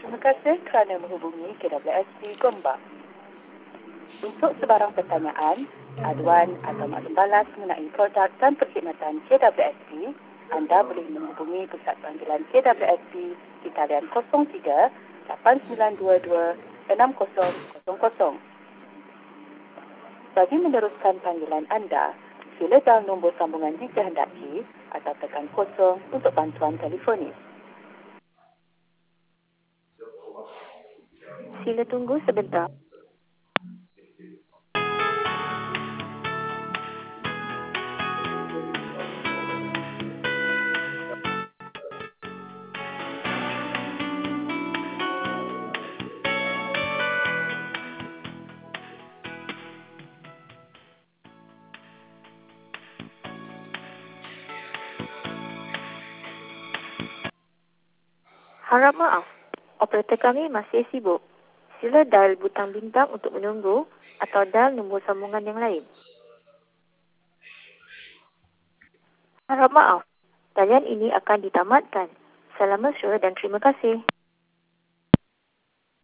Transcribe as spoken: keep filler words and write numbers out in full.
Terima kasih kerana menghubungi K W S P Gombak. Untuk sebarang pertanyaan, aduan atau maklum balas mengenai produk dan perkhidmatan K W S P, anda boleh menghubungi pusat panggilan K W S P di talian kosong tiga lapan sembilan dua dua enam kosong kosong kosong. Bagi meneruskan panggilan anda, sila dial nombor sambungan dikehendaki atau tekan kosong untuk bantuan telefonis. Sila tunggu sebentar. Harap maaf, operator kami masih sibuk. Sila dial butang bintang untuk menunggu atau dial nombor sambungan yang lain. Harap maaf, talian ini akan ditamatkan. Salam mesra dan terima kasih.